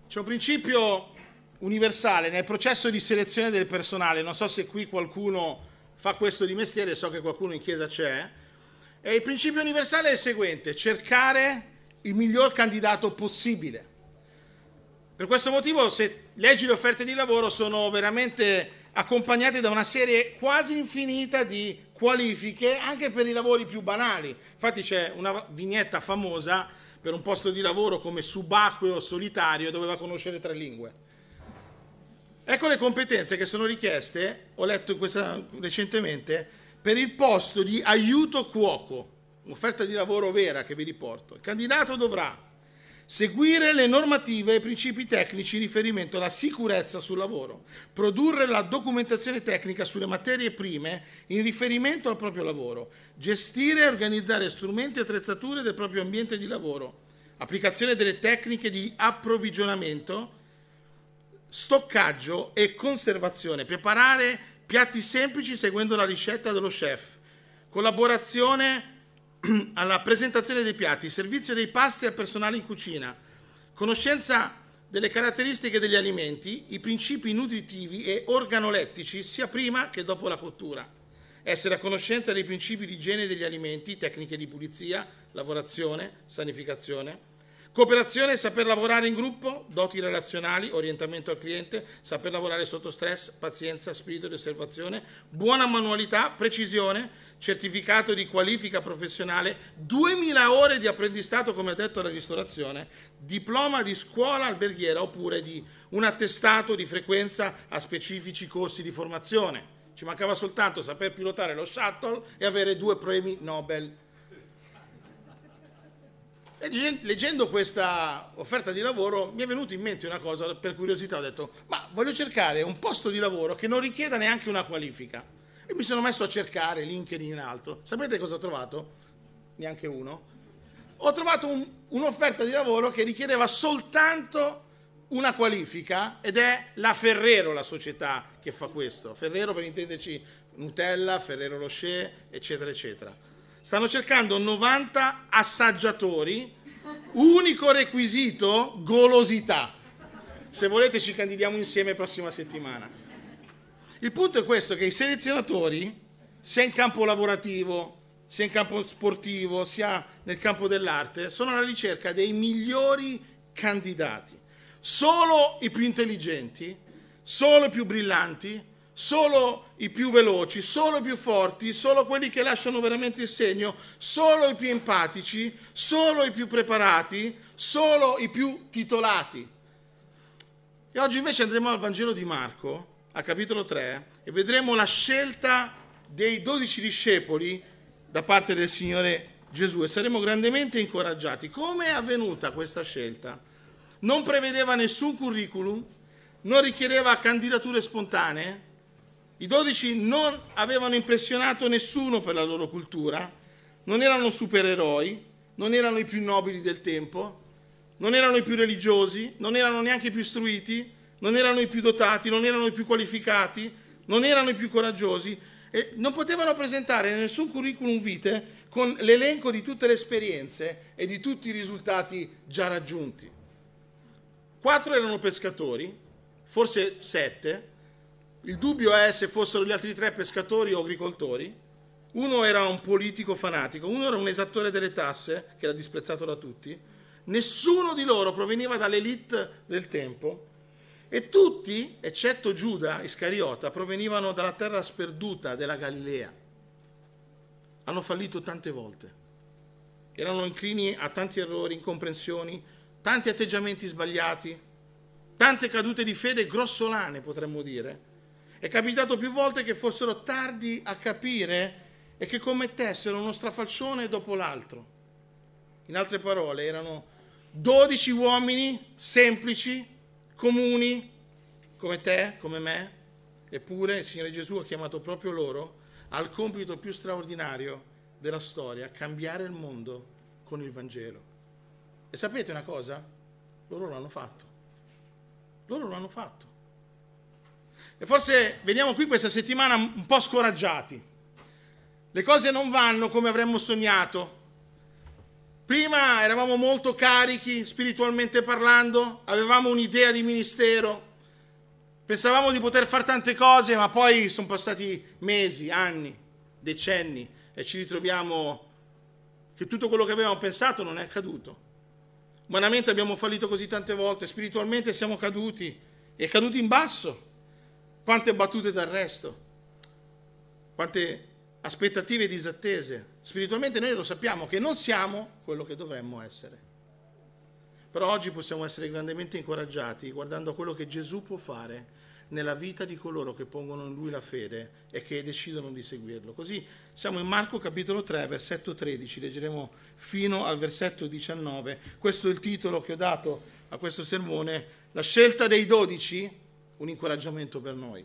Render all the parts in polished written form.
C'è un principio universale nel processo di selezione del personale, non so se qui qualcuno fa questo di mestiere, so che qualcuno in chiesa c'è, e il principio universale è il seguente: cercare il miglior candidato possibile. Per questo motivo, se leggi le offerte di lavoro, sono veramente accompagnate da una serie quasi infinita di qualifiche, anche per i lavori più banali. Infatti c'è una vignetta famosa per un posto di lavoro come subacqueo solitario, doveva conoscere 3 lingue. Ecco le competenze che sono richieste, ho letto recentemente, per il posto di aiuto cuoco, un'offerta di lavoro vera che vi riporto. Il candidato dovrà seguire le normative e i principi tecnici in riferimento alla sicurezza sul lavoro, produrre la documentazione tecnica sulle materie prime in riferimento al proprio lavoro, gestire e organizzare strumenti e attrezzature del proprio ambiente di lavoro, applicazione delle tecniche di approvvigionamento, stoccaggio e conservazione, preparare piatti semplici seguendo la ricetta dello chef, collaborazione alla presentazione dei piatti, servizio dei pasti al personale in cucina, conoscenza delle caratteristiche degli alimenti, i principi nutritivi e organolettici sia prima che dopo la cottura, essere a conoscenza dei principi di igiene degli alimenti, tecniche di pulizia, lavorazione, sanificazione, cooperazione, saper lavorare in gruppo, doti relazionali, orientamento al cliente, saper lavorare sotto stress, pazienza, spirito di osservazione, buona manualità, precisione, certificato di qualifica professionale, 2000 ore di apprendistato come addetto alla ristorazione, diploma di scuola alberghiera oppure di un attestato di frequenza a specifici corsi di formazione. Ci mancava soltanto saper pilotare lo shuttle e avere 2 premi Nobel. Leggendo questa offerta di lavoro mi è venuta in mente una cosa, per curiosità ho detto, ma voglio cercare un posto di lavoro che non richieda neanche una qualifica. E mi sono messo a cercare LinkedIn e altro. Sapete cosa ho trovato? Neanche uno. Ho trovato un'offerta di lavoro che richiedeva soltanto una qualifica ed è la Ferrero, la società che fa questo. Ferrero, per intenderci, Nutella, Ferrero Rocher, eccetera, eccetera. Stanno cercando 90 assaggiatori, unico requisito, golosità. Se volete ci candidiamo insieme prossima settimana. Il punto è questo, che i selezionatori, sia in campo lavorativo, sia in campo sportivo, sia nel campo dell'arte, sono alla ricerca dei migliori candidati. Solo i più intelligenti, solo i più brillanti, solo i più veloci, solo i più forti, solo quelli che lasciano veramente il segno, solo i più empatici, solo i più preparati, solo i più titolati. E oggi invece andremo al Vangelo di Marco, al capitolo 3, e vedremo la scelta dei 12 discepoli da parte del Signore Gesù e saremo grandemente incoraggiati. Come è avvenuta questa scelta? Non prevedeva nessun curriculum, non richiedeva candidature spontanee, i 12 non avevano impressionato nessuno per la loro cultura, non erano supereroi, non erano i più nobili del tempo, non erano i più religiosi, non erano neanche i più istruiti, non erano i più dotati, non erano i più qualificati, non erano i più coraggiosi e non potevano presentare nessun curriculum vitae con l'elenco di tutte le esperienze e di tutti i risultati già raggiunti. 4 erano pescatori, forse 7, il dubbio è se fossero gli altri 3 pescatori o agricoltori, uno era un politico fanatico, uno era un esattore delle tasse che era disprezzato da tutti, nessuno di loro proveniva dall'elite del tempo, e tutti, eccetto Giuda Iscariota, provenivano dalla terra sperduta della Galilea. Hanno fallito tante volte. Erano inclini a tanti errori, incomprensioni, tanti atteggiamenti sbagliati, tante cadute di fede grossolane, potremmo dire. È capitato più volte che fossero tardi a capire e che commettessero uno strafalcione dopo l'altro. In altre parole, erano 12 uomini semplici, comuni, come te, come me, eppure il Signore Gesù ha chiamato proprio loro al compito più straordinario della storia, cambiare il mondo con il Vangelo. E sapete una cosa? Loro l'hanno fatto. Loro l'hanno fatto. E forse veniamo qui questa settimana un po' scoraggiati. Le cose non vanno come avremmo sognato. Prima eravamo molto carichi, spiritualmente parlando, avevamo un'idea di ministero, pensavamo di poter fare tante cose, ma poi sono passati mesi, anni, decenni e ci ritroviamo che tutto quello che avevamo pensato non è accaduto. Umanamente abbiamo fallito così tante volte, spiritualmente siamo caduti e caduti in basso. Quante battute d'arresto, quante aspettative disattese. Spiritualmente noi lo sappiamo che non siamo quello che dovremmo essere. Però oggi possiamo essere grandemente incoraggiati guardando a quello che Gesù può fare nella vita di coloro che pongono in Lui la fede e che decidono di seguirlo. Così siamo in Marco capitolo 3, versetto 13, leggeremo fino al versetto 19. Questo è il titolo che ho dato a questo sermone, la scelta dei 12, un incoraggiamento per noi.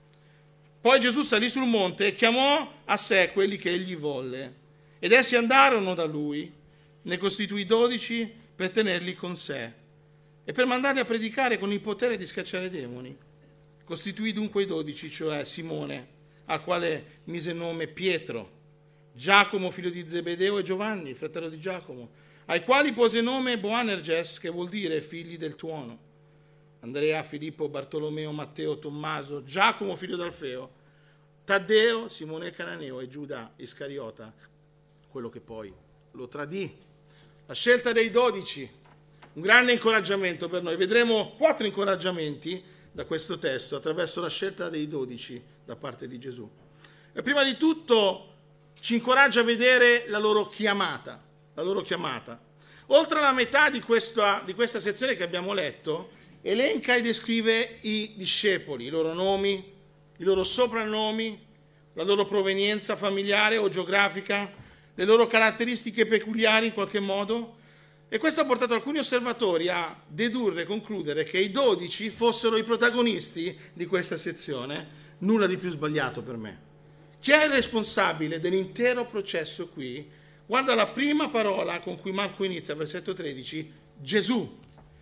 Poi Gesù salì sul monte e chiamò a sé quelli che egli volle, ed essi andarono da lui, ne costituì 12 per tenerli con sé e per mandarli a predicare con il potere di scacciare demoni. Costituì dunque i 12, cioè Simone, al quale mise nome Pietro, Giacomo figlio di Zebedeo e Giovanni, fratello di Giacomo, ai quali pose nome Boanerges, che vuol dire figli del tuono, Andrea, Filippo, Bartolomeo, Matteo, Tommaso, Giacomo figlio d'Alfeo, Taddeo, Simone il Cananeo e Giuda Iscariota, quello che poi lo tradì. La scelta dei 12, un grande incoraggiamento per noi. Vedremo 4 incoraggiamenti da questo testo attraverso la scelta dei 12 da parte di Gesù. E prima di tutto ci incoraggia a vedere la loro chiamata. La loro chiamata. Oltre alla metà di questa sezione che abbiamo letto, elenca e descrive i discepoli, i loro nomi, i loro soprannomi, la loro provenienza familiare o geografica, le loro caratteristiche peculiari in qualche modo. E questo ha portato alcuni osservatori a dedurre e concludere che i 12 fossero i protagonisti di questa sezione. Nulla di più sbagliato per me. Chi è il responsabile dell'intero processo qui? Guarda la prima parola con cui Marco inizia, versetto 13, Gesù.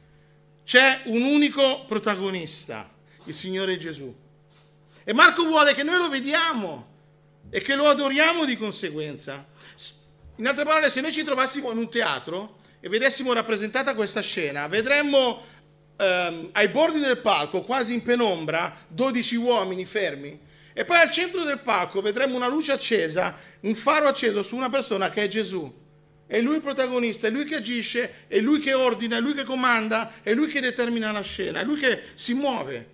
C'è un unico protagonista, il Signore Gesù. E Marco vuole che noi lo vediamo e che lo adoriamo di conseguenza. In altre parole, se noi ci trovassimo in un teatro e vedessimo rappresentata questa scena, vedremmo ai bordi del palco, quasi in penombra, 12 uomini fermi. E poi al centro del palco vedremo una luce accesa, un faro acceso su una persona che è Gesù. È lui il protagonista, è lui che agisce, è lui che ordina, è lui che comanda, è lui che determina la scena, è lui che si muove,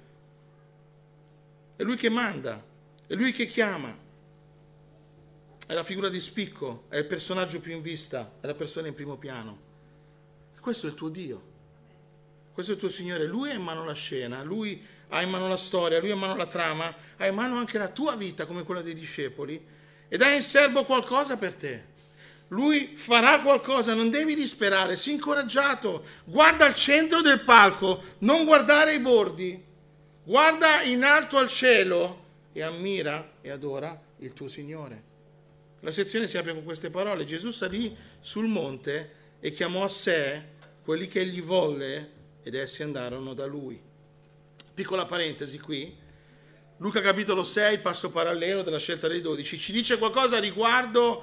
è lui che manda, è lui che chiama. È la figura di spicco, è il personaggio più in vista, è la persona in primo piano. Questo è il tuo Dio, questo è il tuo Signore. Lui ha in mano la scena, lui ha in mano la storia, lui ha in mano la trama, ha in mano anche la tua vita come quella dei discepoli ed ha in serbo qualcosa per te. Lui farà qualcosa, non devi disperare, sii incoraggiato, guarda al centro del palco, non guardare i bordi, guarda in alto al cielo e ammira e adora il tuo Signore. La sezione si apre con queste parole: Gesù salì sul monte e chiamò a sé quelli che egli volle ed essi andarono da lui. Piccola parentesi qui, Luca capitolo 6, il passo parallelo della scelta dei 12, ci dice qualcosa riguardo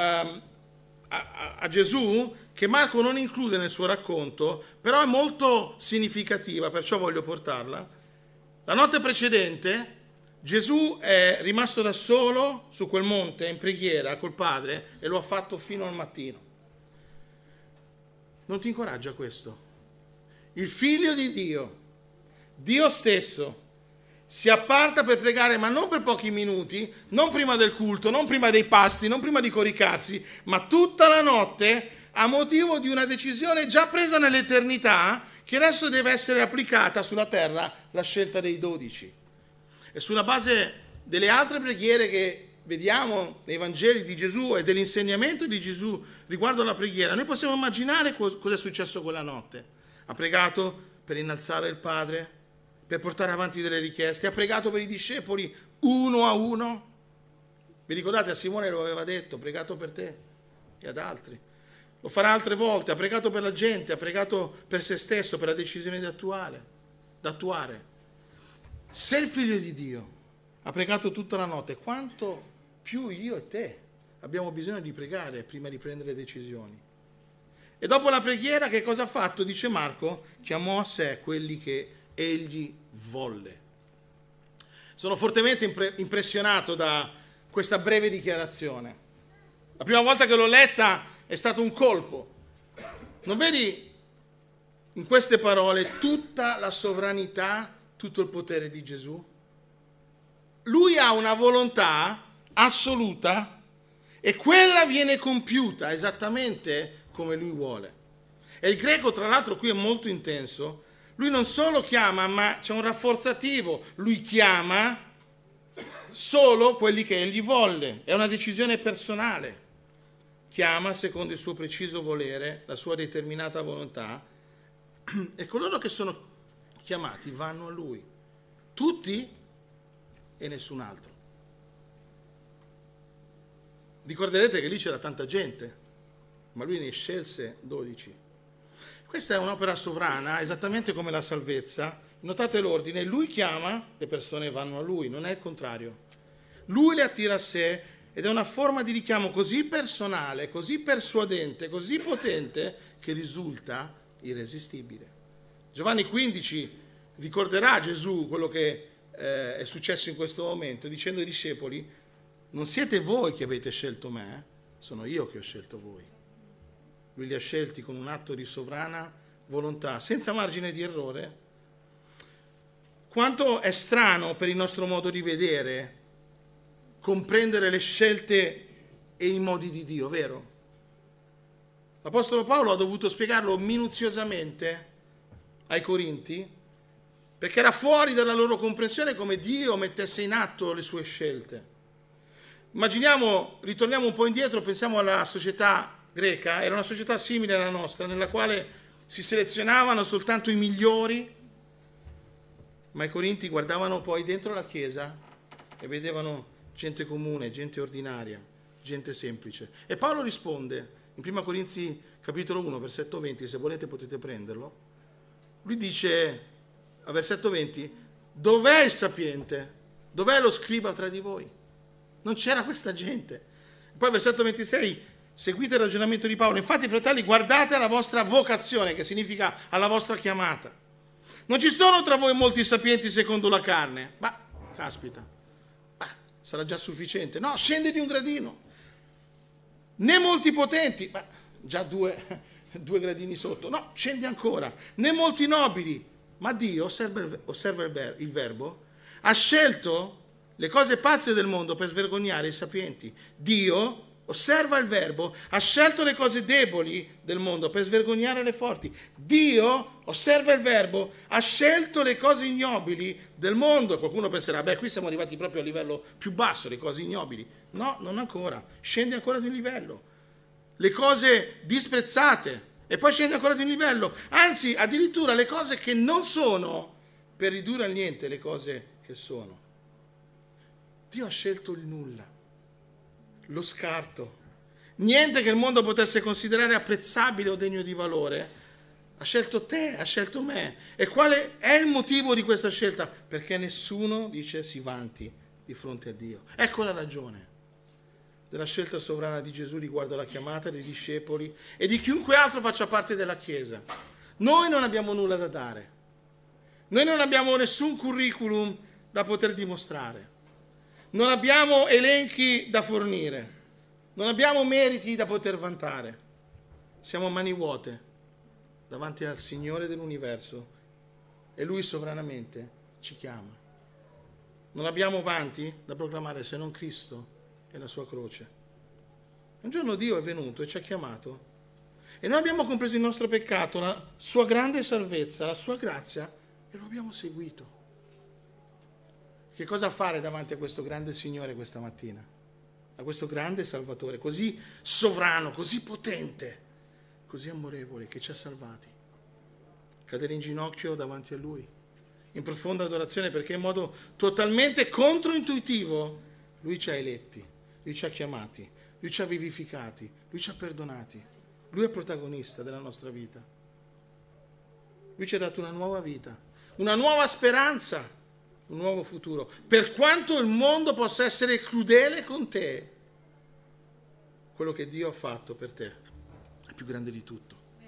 a Gesù che Marco non include nel suo racconto, però è molto significativa, perciò voglio portarla. La notte precedente Gesù è rimasto da solo su quel monte in preghiera col Padre e lo ha fatto fino al mattino. Non ti incoraggia questo? Il Figlio di Dio, Dio stesso, si apparta per pregare, ma non per pochi minuti, non prima del culto, non prima dei pasti, non prima di coricarsi, ma tutta la notte a motivo di una decisione già presa nell'eternità che adesso deve essere applicata sulla terra, la scelta dei 12. E sulla base delle altre preghiere che vediamo nei Vangeli di Gesù e dell'insegnamento di Gesù riguardo alla preghiera, noi possiamo immaginare cosa è successo quella notte. Ha pregato per innalzare il Padre, per portare avanti delle richieste, ha pregato per i discepoli uno a uno. Vi ricordate, a Simone lo aveva detto, pregato per te e ad altri. Lo farà altre volte, ha pregato per la gente, ha pregato per se stesso, per la decisione da attuare. Se il Figlio di Dio ha pregato tutta la notte, quanto più io e te abbiamo bisogno di pregare prima di prendere decisioni. E dopo la preghiera che cosa ha fatto? Dice Marco, chiamò a sé quelli che egli volle. Sono fortemente impressionato da questa breve dichiarazione. La prima volta che l'ho letta è stato un colpo. Non vedi in queste parole tutta la sovranità, tutto il potere di Gesù? Lui ha una volontà assoluta e quella viene compiuta esattamente come lui vuole. E il greco, tra l'altro, qui è molto intenso. Lui non solo chiama, ma c'è un rafforzativo. Lui chiama solo quelli che egli volle. È una decisione personale. Chiama secondo il suo preciso volere, la sua determinata volontà, e coloro che sono chiamati vanno a lui. Tutti e nessun altro. Ricorderete che lì c'era tanta gente, ma lui ne scelse 12. Questa è un'opera sovrana, esattamente come la salvezza. Notate l'ordine, lui chiama, le persone vanno a lui, non è il contrario. Lui le attira a sé ed è una forma di richiamo così personale, così persuadente, così potente che risulta irresistibile. Giovanni 15 ricorderà a Gesù quello che è successo in questo momento, dicendo ai discepoli: non siete voi che avete scelto me, sono io che ho scelto voi. Lui li ha scelti con un atto di sovrana volontà, senza margine di errore. Quanto è strano per il nostro modo di vedere comprendere le scelte e i modi di Dio, vero? L'Apostolo Paolo ha dovuto spiegarlo minuziosamente ai Corinti, perché era fuori dalla loro comprensione come Dio mettesse in atto le sue scelte. Immaginiamo, ritorniamo un po' indietro, pensiamo alla società greca, era una società simile alla nostra, nella quale si selezionavano soltanto i migliori, ma i Corinti guardavano poi dentro la Chiesa e vedevano gente comune, gente ordinaria, gente semplice. E Paolo risponde, in 1 Corinzi capitolo 1, versetto 20, se volete potete prenderlo, lui dice, a versetto 20, dov'è il sapiente? Dov'è lo scriba tra di voi? Non c'era questa gente. Poi versetto 26, seguite il ragionamento di Paolo. Infatti, fratelli, guardate alla vostra vocazione, che significa alla vostra chiamata. Non ci sono tra voi molti sapienti secondo la carne. Ma, caspita, sarà già sufficiente. No, scende di un gradino. Né molti potenti, già due gradini sotto. No, scende ancora. Né molti nobili. Ma Dio, osserva il verbo, ha scelto le cose pazze del mondo per svergognare i sapienti. Dio, osserva il verbo, ha scelto le cose deboli del mondo per svergognare le forti. Dio, osserva il verbo, ha scelto le cose ignobili del mondo. Qualcuno penserà, qui siamo arrivati proprio a livello più basso, le cose ignobili. No, non ancora. Scende ancora di un livello. Le cose disprezzate. E poi scende ancora di un livello. Anzi, addirittura le cose che non sono, per ridurre al niente le cose che sono. Dio ha scelto il nulla, lo scarto, niente che il mondo potesse considerare apprezzabile o degno di valore. Ha scelto te, ha scelto me. E quale è il motivo di questa scelta? Perché nessuno, dice, si vanti di fronte a Dio. Ecco la ragione della scelta sovrana di Gesù riguardo alla chiamata dei discepoli e di chiunque altro faccia parte della Chiesa. Noi non abbiamo nulla da dare. Noi non abbiamo nessun curriculum da poter dimostrare. Non abbiamo elenchi da fornire, non abbiamo meriti da poter vantare. Siamo a mani vuote davanti al Signore dell'universo e Lui sovranamente ci chiama. Non abbiamo vanti da proclamare se non Cristo e la sua croce. Un giorno Dio è venuto e ci ha chiamato e noi abbiamo compreso il nostro peccato, la sua grande salvezza, la sua grazia e lo abbiamo seguito. Che cosa fare davanti a questo grande Signore questa mattina? A questo grande Salvatore, così sovrano, così potente, così amorevole, che ci ha salvati. Cadere in ginocchio davanti a Lui, in profonda adorazione, perché in modo totalmente controintuitivo Lui ci ha eletti, Lui ci ha chiamati, Lui ci ha vivificati, Lui ci ha perdonati. Lui è protagonista della nostra vita. Lui ci ha dato una nuova vita, una nuova speranza, un nuovo futuro. Per quanto il mondo possa essere crudele con te, quello che Dio ha fatto per te è più grande di tutto.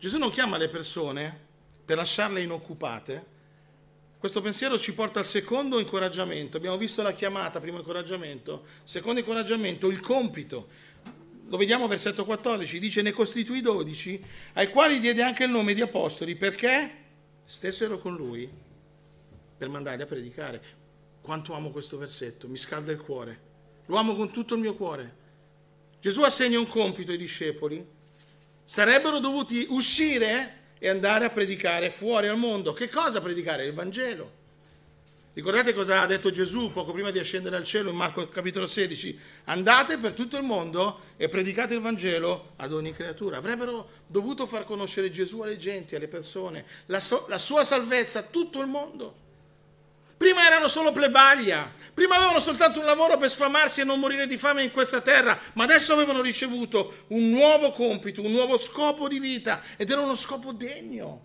Gesù non chiama le persone per lasciarle inoccupate. Questo pensiero ci porta al secondo incoraggiamento. Abbiamo visto la chiamata, primo incoraggiamento. Secondo incoraggiamento, il compito. Lo vediamo versetto 14, dice: ne costituì 12, ai quali diede anche il nome di apostoli, perché stessero con lui per mandarli a predicare. Quanto amo questo versetto, mi scalda il cuore. Lo amo con tutto il mio cuore. Gesù assegna un compito ai discepoli. Sarebbero dovuti uscire e andare a predicare fuori al mondo. Che cosa predicare? Il Vangelo. Ricordate cosa ha detto Gesù poco prima di ascendere al cielo in Marco capitolo 16? Andate per tutto il mondo e predicate il Vangelo ad ogni creatura. Avrebbero dovuto far conoscere Gesù alle genti, alle persone, la sua salvezza a tutto il mondo. Prima erano solo plebaglia, prima avevano soltanto un lavoro per sfamarsi e non morire di fame in questa terra, ma adesso avevano ricevuto un nuovo compito, un nuovo scopo di vita, ed era uno scopo degno.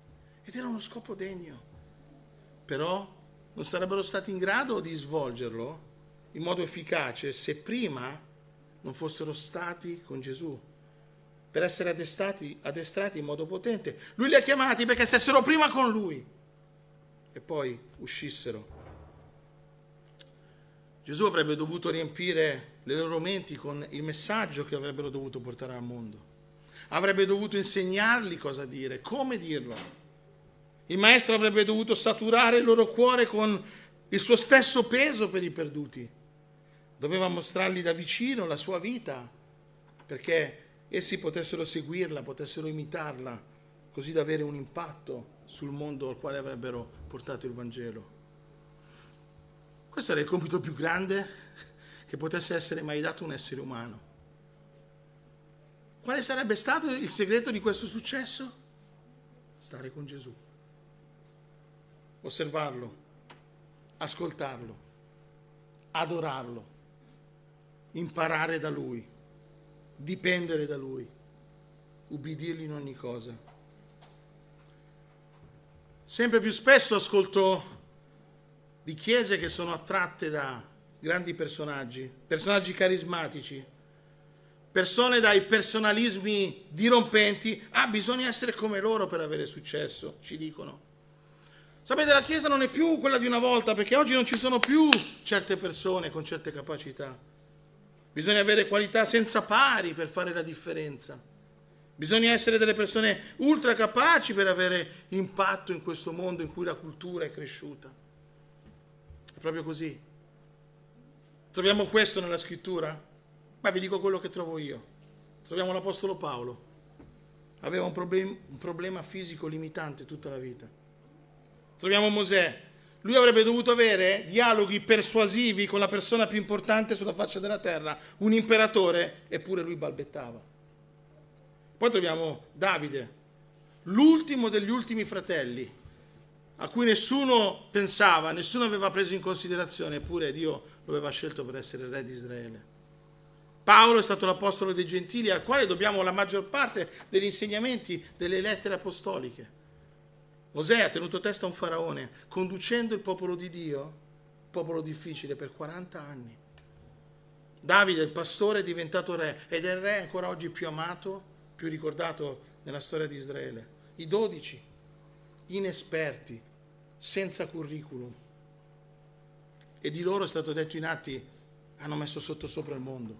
Però non sarebbero stati in grado di svolgerlo in modo efficace se prima non fossero stati con Gesù, per essere addestrati in modo potente. Lui li ha chiamati perché stessero prima con Lui e poi uscissero. Gesù avrebbe dovuto riempire le loro menti con il messaggio che avrebbero dovuto portare al mondo. Avrebbe dovuto insegnarli cosa dire, come dirlo. Il maestro avrebbe dovuto saturare il loro cuore con il suo stesso peso per i perduti. Doveva mostrargli da vicino la sua vita, perché essi potessero seguirla, potessero imitarla, così da avere un impatto sul mondo al quale avrebbero portato il Vangelo. Questo era il compito più grande che potesse essere mai dato a un essere umano. Quale sarebbe stato il segreto di questo successo? Stare con Gesù, osservarlo, ascoltarlo, adorarlo, imparare da Lui, dipendere da Lui, ubbidirgli in ogni cosa. Sempre più spesso ascolto di chiese che sono attratte da grandi personaggi carismatici, persone dai personalismi dirompenti. Bisogna essere come loro per avere successo, ci dicono. Sapete, la Chiesa non è più quella di una volta, perché oggi non ci sono più certe persone con certe capacità. Bisogna avere qualità senza pari per fare la differenza. Bisogna essere delle persone ultra capaci per avere impatto in questo mondo in cui la cultura è cresciuta. È proprio così. Troviamo questo nella scrittura? Vi dico quello che trovo io. Troviamo l'Apostolo Paolo. Aveva un problema fisico limitante tutta la vita. Troviamo Mosè. Lui avrebbe dovuto avere dialoghi persuasivi con la persona più importante sulla faccia della terra, un imperatore, eppure lui balbettava. Poi troviamo Davide, l'ultimo degli ultimi fratelli, a cui nessuno pensava, nessuno aveva preso in considerazione, eppure Dio lo aveva scelto per essere il re di Israele. Paolo è stato l'apostolo dei gentili, al quale dobbiamo la maggior parte degli insegnamenti delle lettere apostoliche. Mosè ha tenuto testa a un faraone, conducendo il popolo di Dio, popolo difficile, per 40 anni. Davide, il pastore, è diventato re, ed è il re ancora oggi più amato, più ricordato nella storia di Israele. I 12, inesperti, senza curriculum, e di loro è stato detto in Atti, hanno messo sopra il mondo.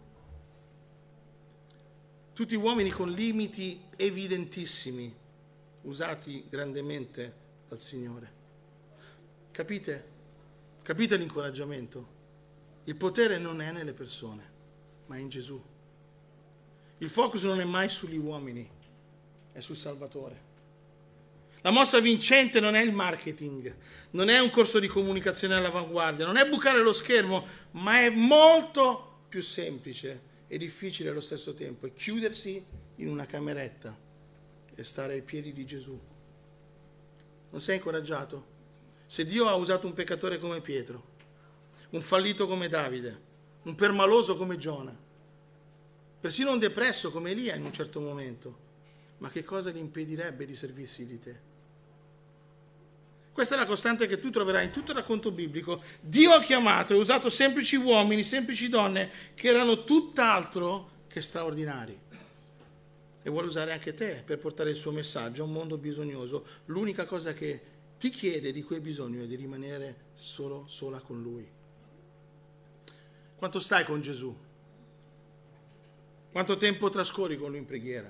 Tutti uomini con limiti evidentissimi, usati grandemente dal Signore. Capite? Capite l'incoraggiamento? Il potere non è nelle persone, ma è in Gesù. Il focus non è mai sugli uomini, è sul Salvatore. La mossa vincente non è il marketing, non è un corso di comunicazione all'avanguardia, non è bucare lo schermo, ma è molto più semplice e difficile allo stesso tempo. È chiudersi in una cameretta e stare ai piedi di Gesù. Non sei incoraggiato? Se Dio ha usato un peccatore come Pietro, un fallito come Davide, un permaloso come Giona, persino un depresso come Elia in un certo momento, ma che cosa gli impedirebbe di servirsi di te? Questa è la costante che tu troverai in tutto il racconto biblico. Dio ha chiamato e usato semplici uomini, semplici donne, che erano tutt'altro che straordinari. e vuole usare anche te per portare il suo messaggio a un mondo bisognoso. L'unica cosa che ti chiede di cui hai bisogno è di rimanere sola con Lui. Quanto stai con Gesù? Quanto tempo trascorri con Lui in preghiera?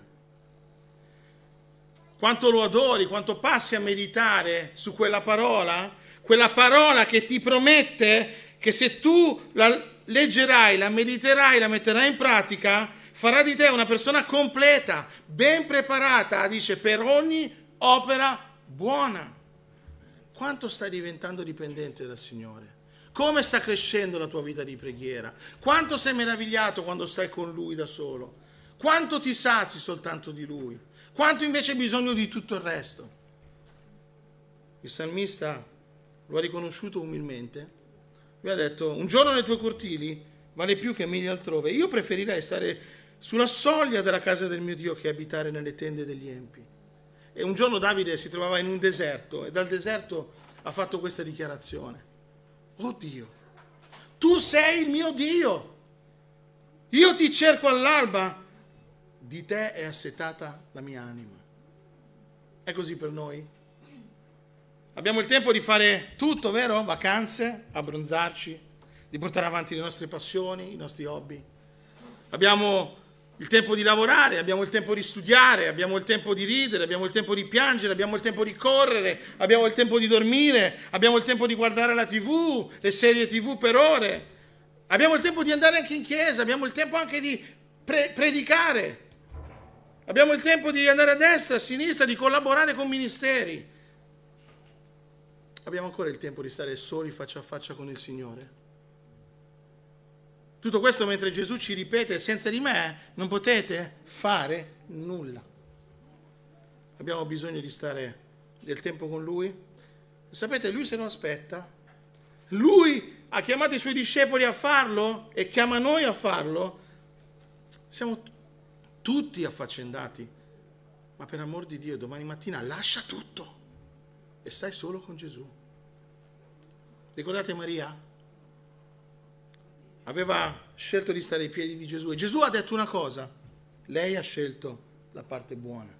Quanto lo adori? Quanto passi a meditare su quella parola che ti promette che se tu la leggerai, la mediterai, la metterai in pratica, farà di te una persona completa, ben preparata, dice, per ogni opera buona. Quanto stai diventando dipendente dal Signore? Come sta crescendo la tua vita di preghiera? Quanto sei meravigliato quando stai con Lui da solo? Quanto ti sazi soltanto di Lui? Quanto invece hai bisogno di tutto il resto? Il salmista lo ha riconosciuto umilmente. Lui ha detto, un giorno nei tuoi cortili vale più che mille altrove. Io preferirei stare sulla soglia della casa del mio Dio che abitare nelle tende degli empi. E un giorno Davide si trovava in un deserto e dal deserto ha fatto questa dichiarazione. Oh Dio, tu sei il mio Dio. Io ti cerco all'alba. Di te è assetata la mia anima. È così per noi? Abbiamo il tempo di fare tutto, vero? Vacanze, abbronzarci, di portare avanti le nostre passioni, i nostri hobby. Abbiamo il tempo di lavorare, abbiamo il tempo di studiare, abbiamo il tempo di ridere, abbiamo il tempo di piangere, abbiamo il tempo di correre, abbiamo il tempo di dormire, abbiamo il tempo di guardare la TV, le serie TV per ore. Abbiamo il tempo di andare anche in chiesa, abbiamo il tempo anche di predicare. Abbiamo il tempo di andare a destra, a sinistra, di collaborare con ministeri. Abbiamo ancora il tempo di stare soli faccia a faccia con il Signore. Tutto questo mentre Gesù ci ripete, senza di me non potete fare nulla. Abbiamo bisogno di stare del tempo con Lui. E sapete, Lui se lo aspetta. Lui ha chiamato i Suoi discepoli a farlo e chiama noi a farlo. Siamo tutti affaccendati, ma per amor di Dio domani mattina lascia tutto e stai solo con Gesù. Ricordate Maria? Aveva scelto di stare ai piedi di Gesù e Gesù ha detto una cosa, lei ha scelto la parte buona.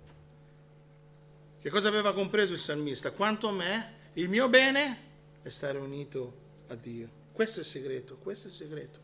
Che cosa aveva compreso il salmista? Quanto a me, il mio bene è stare unito a Dio. Questo è il segreto, questo è il segreto.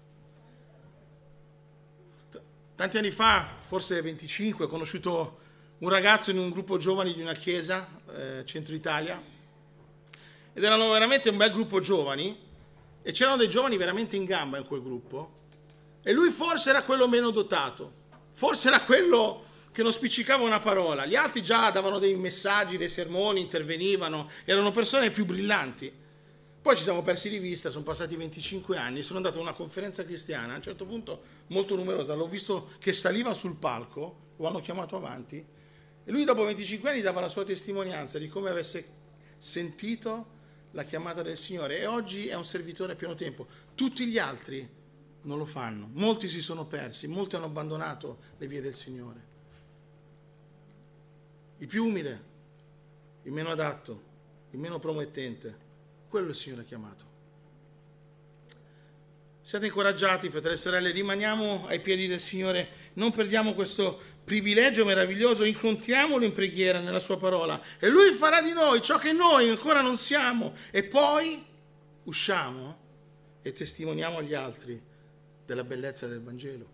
Tanti anni fa, forse 25, ho conosciuto un ragazzo in un gruppo giovani di una chiesa, centro Italia, ed erano veramente un bel gruppo giovani, e c'erano dei giovani veramente in gamba in quel gruppo, e lui forse era quello meno dotato, forse era quello che non spiccicava una parola, gli altri già davano dei messaggi, dei sermoni, intervenivano, erano persone più brillanti. Poi ci siamo persi di vista, sono passati 25 anni, sono andato a una conferenza cristiana, a un certo punto molto numerosa, l'ho visto che saliva sul palco, lo hanno chiamato avanti, e lui dopo 25 anni dava la sua testimonianza di come avesse sentito la chiamata del Signore, e oggi è un servitore a pieno tempo. Tutti gli altri non lo fanno, molti si sono persi, molti hanno abbandonato le vie del Signore. Il più umile, il meno adatto, il meno promettente, quello il Signore ha chiamato. Siate incoraggiati, fratelli e sorelle, rimaniamo ai piedi del Signore, non perdiamo questo privilegio meraviglioso, incontriamolo in preghiera nella sua parola e Lui farà di noi ciò che noi ancora non siamo, e poi usciamo e testimoniamo agli altri della bellezza del Vangelo.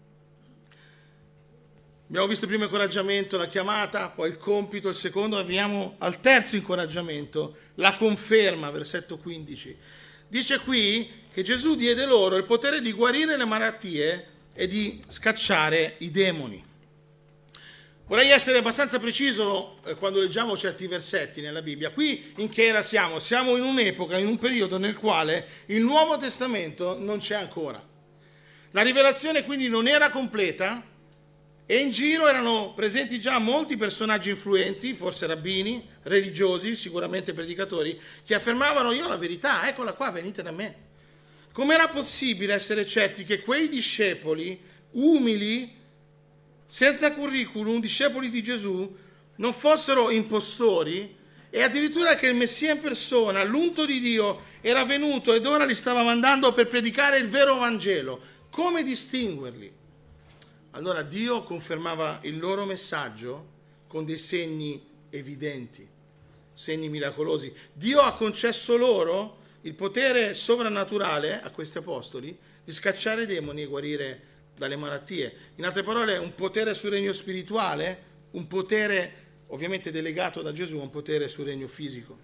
Abbiamo visto il primo incoraggiamento, la chiamata, poi il compito, il secondo, arriviamo al terzo incoraggiamento, la conferma, versetto 15. Dice qui che Gesù diede loro il potere di guarire le malattie e di scacciare i demoni. Vorrei essere abbastanza preciso quando leggiamo certi versetti nella Bibbia. Qui in che era siamo? Siamo in un'epoca, in un periodo nel quale il Nuovo Testamento non c'è ancora. La rivelazione quindi non era completa, e in giro erano presenti già molti personaggi influenti, forse rabbini, religiosi, sicuramente predicatori, che affermavano: io ho la verità, eccola qua, venite da me. Com'era possibile essere certi che quei discepoli umili, senza curriculum, discepoli di Gesù, non fossero impostori, e addirittura che il Messia in persona, l'unto di Dio, era venuto ed ora li stava mandando per predicare il vero Vangelo? Come distinguerli? Allora Dio confermava il loro messaggio con dei segni evidenti, segni miracolosi. Dio ha concesso loro il potere sovrannaturale a questi apostoli di scacciare demoni e guarire dalle malattie. In altre parole, un potere sul regno spirituale, un potere ovviamente delegato da Gesù, un potere sul regno fisico.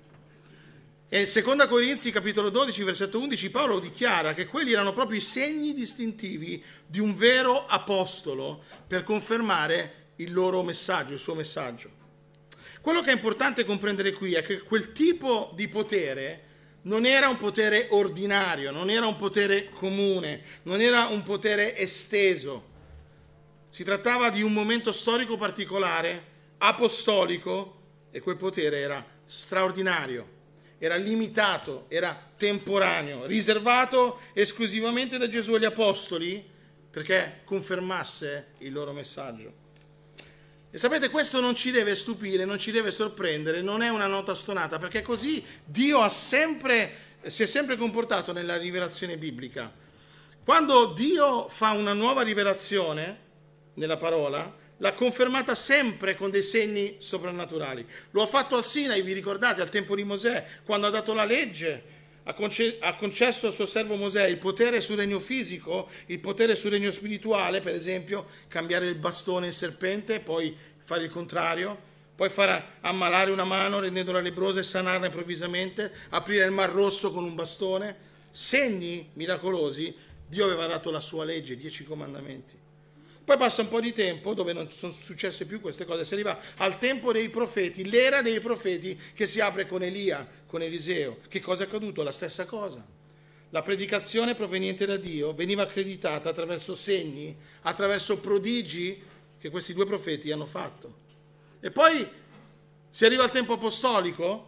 E in 2 Corinzi capitolo 12 versetto 11 Paolo dichiara che quelli erano proprio i segni distintivi di un vero apostolo per confermare il loro messaggio, il suo messaggio. Quello che è importante comprendere qui è che quel tipo di potere non era un potere ordinario, non era un potere comune, non era un potere esteso. Si trattava di un momento storico particolare, apostolico, e quel potere era straordinario, era limitato, era temporaneo, riservato esclusivamente da Gesù agli apostoli perché confermasse il loro messaggio. E sapete, questo non ci deve stupire, non ci deve sorprendere, non è una nota stonata, perché così Dio si è sempre comportato nella rivelazione biblica. Quando Dio fa una nuova rivelazione nella parola, l'ha confermata sempre con dei segni soprannaturali. Lo ha fatto al Sinai, vi ricordate, al tempo di Mosè, quando ha dato la legge, ha concesso al suo servo Mosè il potere sul regno fisico, il potere sul regno spirituale, per esempio cambiare il bastone in serpente, poi fare il contrario, poi far ammalare una mano rendendola lebbrosa e sanarla improvvisamente, aprire il Mar Rosso con un bastone, segni miracolosi. Dio aveva dato la sua legge, 10 comandamenti. Poi passa un po' di tempo dove non sono successe più queste cose, si arriva al tempo dei profeti, l'era dei profeti che si apre con Elia, con Eliseo. Che cosa è accaduto? La stessa cosa. La predicazione proveniente da Dio veniva accreditata attraverso segni, attraverso prodigi che questi due profeti hanno fatto. E poi si arriva al tempo apostolico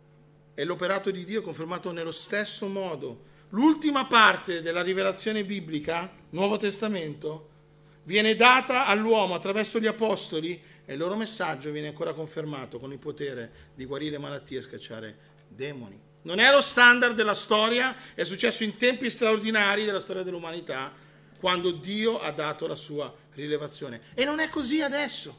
e l'operato di Dio è confermato nello stesso modo. L'ultima parte della rivelazione biblica, Nuovo Testamento, viene data all'uomo attraverso gli apostoli e il loro messaggio viene ancora confermato con il potere di guarire malattie e scacciare demoni. Non è lo standard della storia, è successo in tempi straordinari della storia dell'umanità, quando Dio ha dato la sua rilevazione. E non è così adesso.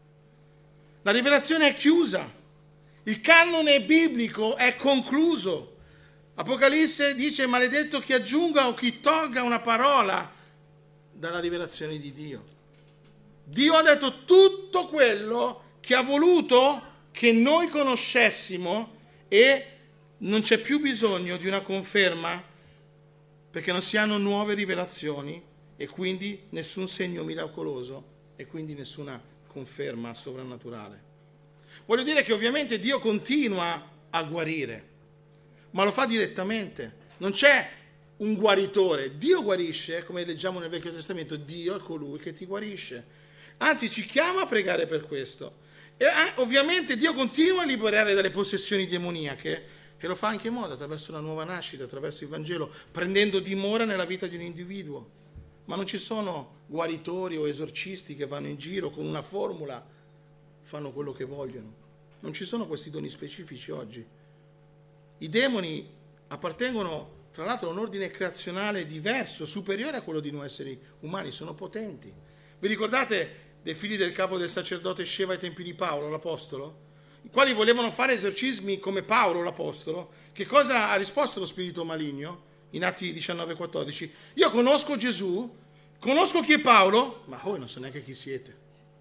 La rivelazione è chiusa, il canone biblico è concluso. Apocalisse dice: maledetto chi aggiunga o chi tolga una parola dalla rivelazione di Dio. Dio ha detto tutto quello che ha voluto che noi conoscessimo e non c'è più bisogno di una conferma, perché non si hanno nuove rivelazioni e quindi nessun segno miracoloso e quindi nessuna conferma sovrannaturale. Voglio dire che ovviamente Dio continua a guarire, ma lo fa direttamente. Non c'è un guaritore. Dio guarisce, come leggiamo nel Vecchio Testamento, Dio è colui che ti guarisce. Anzi, ci chiama a pregare per questo. E ovviamente Dio continua a liberare dalle possessioni demoniache e lo fa anche in modo attraverso la nuova nascita, attraverso il Vangelo, prendendo dimora nella vita di un individuo. Ma non ci sono guaritori o esorcisti che vanno in giro con una formula, fanno quello che vogliono. Non ci sono questi doni specifici oggi. I demoni appartengono tra l'altro a un ordine creazionale diverso, superiore a quello di noi esseri umani, sono potenti. Vi ricordate dei figli del capo del sacerdote Sceva ai tempi di Paolo, l'apostolo? I quali volevano fare esorcismi come Paolo, l'apostolo. Che cosa ha risposto lo spirito maligno? In Atti 19,14. Io conosco Gesù, conosco chi è Paolo, ma voi non so neanche chi siete.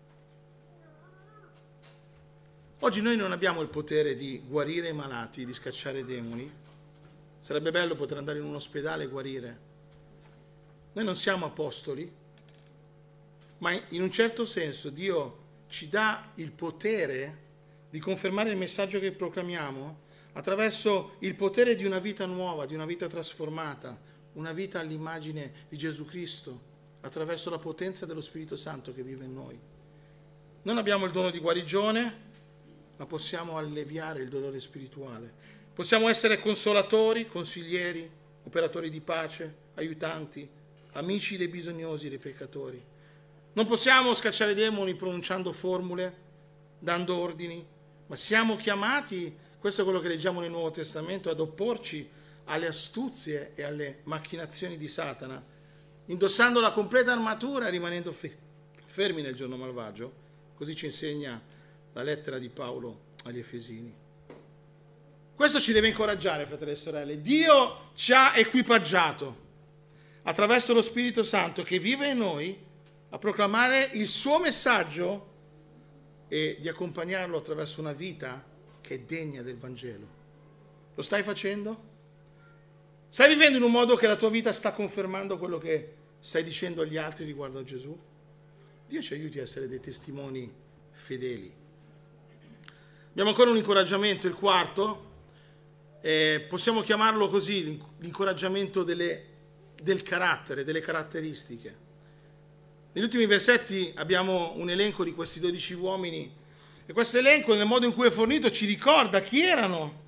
Oggi noi non abbiamo il potere di guarire i malati, di scacciare demoni. Sarebbe bello poter andare in un ospedale e guarire. Noi non siamo apostoli, ma in un certo senso Dio ci dà il potere di confermare il messaggio che proclamiamo attraverso il potere di una vita nuova, di una vita trasformata, una vita all'immagine di Gesù Cristo, attraverso la potenza dello Spirito Santo che vive in noi. Non abbiamo il dono di guarigione, ma possiamo alleviare il dolore spirituale. Possiamo essere consolatori, consiglieri, operatori di pace, aiutanti, amici dei bisognosi e dei peccatori. Non possiamo scacciare demoni pronunciando formule, dando ordini, ma siamo chiamati, questo è quello che leggiamo nel Nuovo Testamento, ad opporci alle astuzie e alle macchinazioni di Satana, indossando la completa armatura e rimanendo soffermi nel giorno malvagio, così ci insegna la lettera di Paolo agli Efesini. Questo ci deve incoraggiare, fratelli e sorelle. Dio ci ha equipaggiato attraverso lo Spirito Santo che vive in noi a proclamare il suo messaggio e di accompagnarlo attraverso una vita che è degna del Vangelo. Lo stai facendo? Stai vivendo in un modo che la tua vita sta confermando quello che stai dicendo agli altri riguardo a Gesù? Dio ci aiuti a essere dei testimoni fedeli. Abbiamo ancora un incoraggiamento, il quarto, possiamo chiamarlo così, l'incoraggiamento del carattere, delle caratteristiche. Negli ultimi versetti abbiamo un elenco di questi 12 uomini e questo elenco, nel modo in cui è fornito, ci ricorda chi erano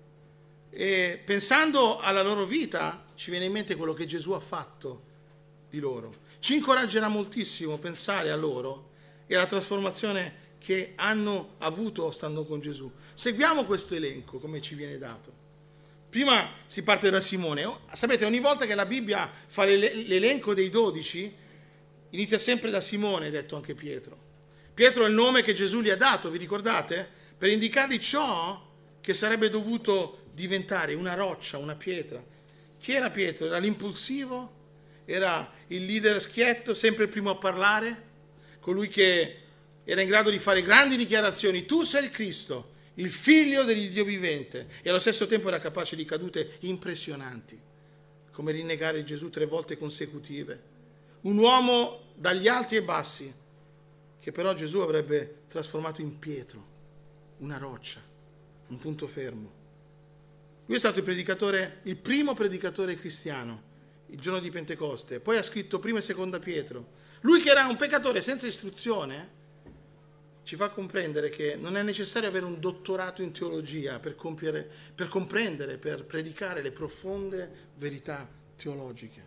e pensando alla loro vita ci viene in mente quello che Gesù ha fatto di loro. Ci incoraggerà moltissimo pensare a loro e alla trasformazione che hanno avuto stando con Gesù. Seguiamo questo elenco come ci viene dato. Prima si parte da Simone. Sapete, ogni volta che la Bibbia fa l'elenco dei 12, inizia sempre da Simone, detto anche Pietro. Pietro è il nome che Gesù gli ha dato, vi ricordate? Per indicargli ciò che sarebbe dovuto diventare una roccia, una pietra. Chi era Pietro? Era l'impulsivo? Era il leader schietto, sempre il primo a parlare? Colui che era in grado di fare grandi dichiarazioni. Tu sei il Cristo, il figlio dell'Iddio vivente. E allo stesso tempo era capace di cadute impressionanti, come rinnegare Gesù 3 volte consecutive. Un uomo dagli alti e bassi, che però Gesù avrebbe trasformato in Pietro, una roccia, un punto fermo. Lui è stato il primo predicatore cristiano, il giorno di Pentecoste. Poi ha scritto prima e seconda Pietro. Lui che era un peccatore senza istruzione, ci fa comprendere che non è necessario avere un dottorato in teologia per comprendere, per predicare le profonde verità teologiche.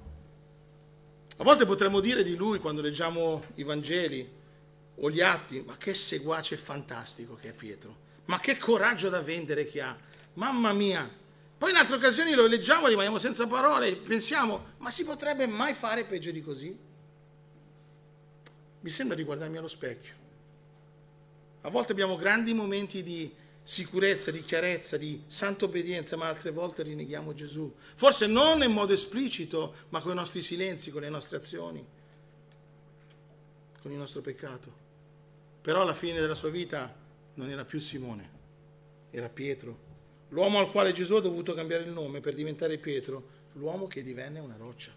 A volte potremmo dire di lui, quando leggiamo i Vangeli o gli Atti, ma che seguace fantastico che è Pietro, ma che coraggio da vendere che ha, mamma mia. Poi in altre occasioni lo leggiamo, rimaniamo senza parole e pensiamo, ma si potrebbe mai fare peggio di così? Mi sembra di guardarmi allo specchio. A volte abbiamo grandi momenti di sicurezza, di chiarezza, di santa obbedienza, ma altre volte rinneghiamo Gesù. Forse non in modo esplicito, ma con i nostri silenzi, con le nostre azioni, con il nostro peccato. Però alla fine della sua vita non era più Simone, era Pietro, l'uomo al quale Gesù ha dovuto cambiare il nome per diventare Pietro, l'uomo che divenne una roccia.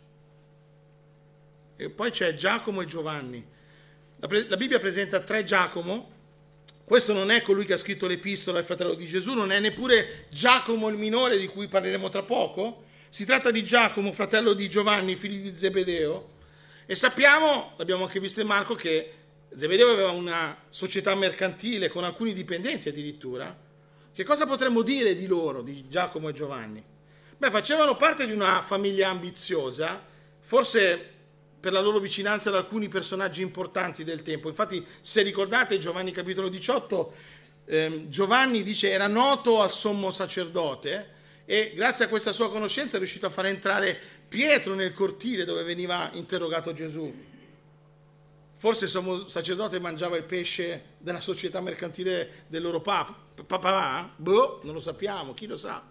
E poi c'è Giacomo e Giovanni. La Bibbia presenta 3 Giacomo. Questo non è colui che ha scritto l'epistola al fratello di Gesù, non è neppure Giacomo il minore di cui parleremo tra poco. Si tratta di Giacomo, fratello di Giovanni, figli di Zebedeo. E sappiamo, l'abbiamo anche visto in Marco, che Zebedeo aveva una società mercantile con alcuni dipendenti addirittura. Che cosa potremmo dire di loro, di Giacomo e Giovanni? Beh, facevano parte di una famiglia ambiziosa, forse per la loro vicinanza ad alcuni personaggi importanti del tempo. Infatti, se ricordate, Giovanni capitolo 18, Giovanni dice era noto al sommo sacerdote e grazie a questa sua conoscenza è riuscito a far entrare Pietro nel cortile dove veniva interrogato Gesù. Forse il sommo sacerdote mangiava il pesce della società mercantile del loro papà? Boh, non lo sappiamo, chi lo sa.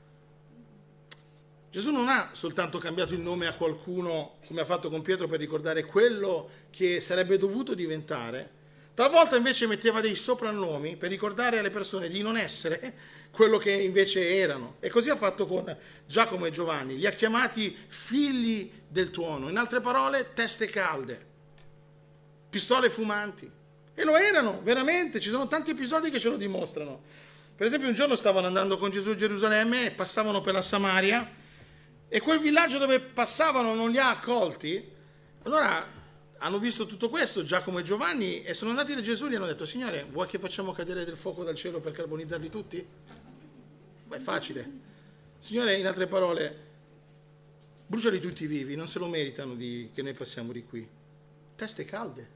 Gesù non ha soltanto cambiato il nome a qualcuno, come ha fatto con Pietro, per ricordare quello che sarebbe dovuto diventare. Talvolta invece metteva dei soprannomi per ricordare alle persone di non essere quello che invece erano. E così ha fatto con Giacomo e Giovanni. Li ha chiamati figli del tuono. In altre parole, teste calde, pistole fumanti. E lo erano, veramente. Ci sono tanti episodi che ce lo dimostrano. Per esempio, un giorno stavano andando con Gesù a Gerusalemme e passavano per la Samaria. E quel villaggio dove passavano non li ha accolti. Allora hanno visto tutto questo, Giacomo e Giovanni, e sono andati da Gesù e gli hanno detto: Signore, vuoi che facciamo cadere del fuoco dal cielo per carbonizzarli tutti? Beh, è facile. Signore, in altre parole, bruciali tutti vivi, non se lo meritano che noi passiamo di qui. Teste calde.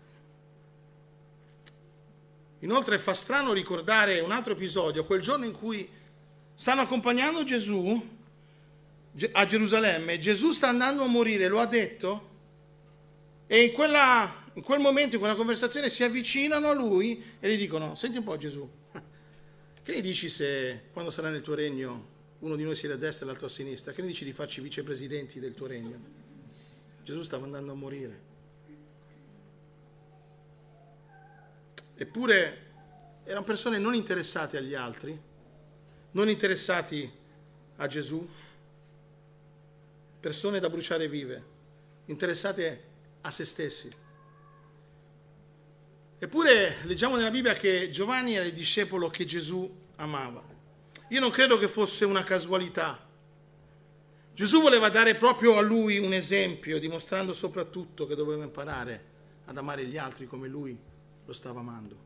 Inoltre fa strano ricordare un altro episodio, quel giorno in cui stanno accompagnando Gesù a Gerusalemme. Gesù sta andando a morire, lo ha detto, e in quella in quel momento, in quella conversazione, si avvicinano a lui e gli dicono: senti un po' Gesù, che ne dici se quando sarà nel tuo regno uno di noi siede a destra e l'altro a sinistra? Che ne dici di farci vicepresidenti del tuo regno? Gesù stava andando a morire. Eppure erano persone non interessate agli altri, non interessati a Gesù, persone da bruciare vive, interessate a se stessi. Eppure leggiamo nella Bibbia che Giovanni era il discepolo che Gesù amava. Io non credo che fosse una casualità. Gesù voleva dare proprio a lui un esempio, dimostrando soprattutto che doveva imparare ad amare gli altri come lui lo stava amando.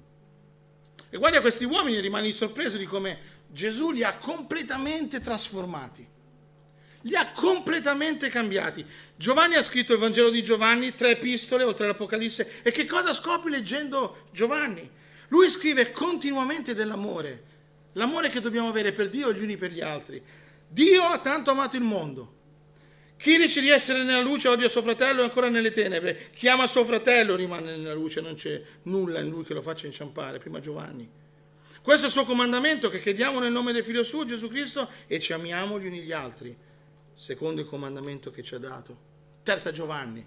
E guarda questi uomini, rimani sorpreso di come Gesù li ha completamente trasformati. Li ha completamente cambiati. Giovanni ha scritto il Vangelo di Giovanni, 3 epistole oltre all'Apocalisse. E che cosa scopri leggendo Giovanni? Lui scrive continuamente dell'amore, l'amore che dobbiamo avere per Dio e gli uni per gli altri. Dio ha tanto amato il mondo. Chi dice di essere nella luce odia suo fratello e ancora nelle tenebre. Chi ama suo fratello rimane nella luce, non c'è nulla in lui che lo faccia inciampare. Prima Giovanni. Questo è il suo comandamento, che crediamo nel nome del Figlio suo, Gesù Cristo, e ci amiamo gli uni gli altri, secondo il comandamento che ci ha dato. Terza Giovanni.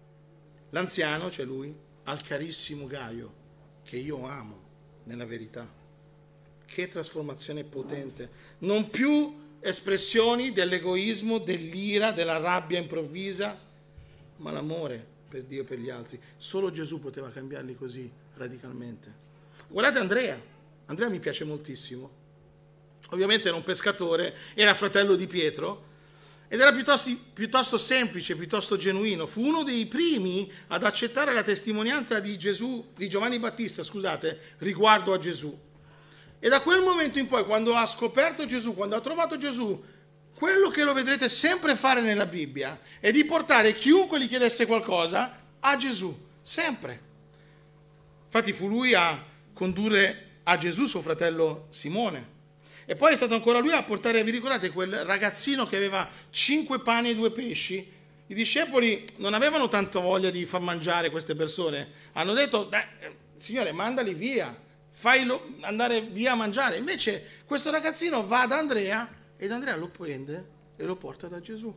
L'anziano, cioè lui, al carissimo Gaio, che io amo nella verità. Che trasformazione potente. Non più espressioni dell'egoismo, dell'ira, della rabbia improvvisa, ma l'amore per Dio e per gli altri. Solo Gesù poteva cambiarli così radicalmente. Guardate Andrea mi piace moltissimo. Ovviamente era un pescatore, era fratello di Pietro ed era piuttosto semplice, piuttosto genuino. Fu uno dei primi ad accettare la testimonianza di Giovanni Battista, riguardo a Gesù. E da quel momento in poi, quando ha scoperto Gesù, quando ha trovato Gesù, quello che lo vedrete sempre fare nella Bibbia è di portare chiunque gli chiedesse qualcosa a Gesù, sempre. Infatti fu lui a condurre a Gesù suo fratello Simone. E poi è stato ancora lui a portare, vi ricordate, quel ragazzino che aveva 5 pani e 2 pesci? I discepoli non avevano tanto voglia di far mangiare queste persone. Hanno detto, Signore, mandali via. Fallo andare via a mangiare. Invece questo ragazzino va da Andrea ed Andrea lo prende e lo porta da Gesù.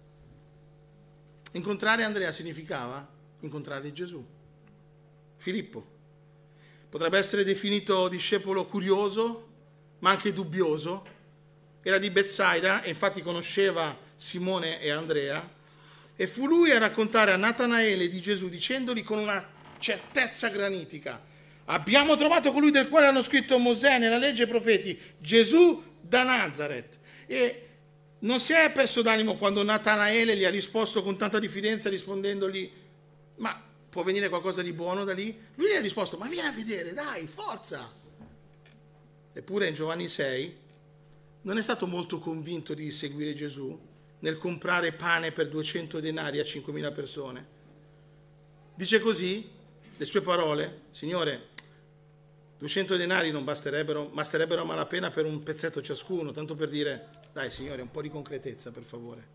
Incontrare Andrea significava incontrare Gesù. Filippo potrebbe essere definito discepolo curioso, ma anche dubbioso. Era di Betsaida e infatti conosceva Simone e Andrea, e fu lui a raccontare a Natanaele di Gesù, dicendogli con una certezza granitica: abbiamo trovato colui del quale hanno scritto Mosè nella legge e i profeti, Gesù da Nazaret. E non si è perso d'animo quando Natanaele gli ha risposto con tanta diffidenza, rispondendogli: ma può venire qualcosa di buono da lì? Lui gli ha risposto: ma vieni a vedere, dai, forza. Eppure in Giovanni 6 non è stato molto convinto di seguire Gesù nel comprare pane per 200 denari a 5.000 persone. Dice così le sue parole: Signore, 200 denari non basterebbero a malapena per un pezzetto ciascuno, tanto per dire, dai Signore, un po' di concretezza per favore.